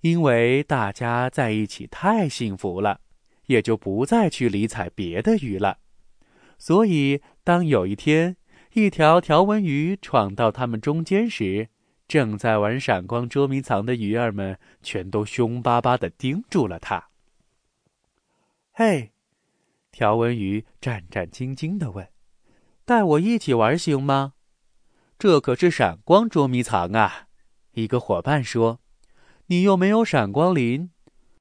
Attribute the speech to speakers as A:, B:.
A: 因为大家在一起太幸福了，也就不再去理睬别的鱼了。所以，当有一天，一条条纹鱼闯到他们中间时，正在玩闪光捉迷藏的鱼儿们全都凶巴巴地盯住了它。嘿，条纹鱼战战兢兢地问：“带我一起玩行吗？”这可是闪光捉迷藏啊！一个伙伴说：“你又没有闪光鳞，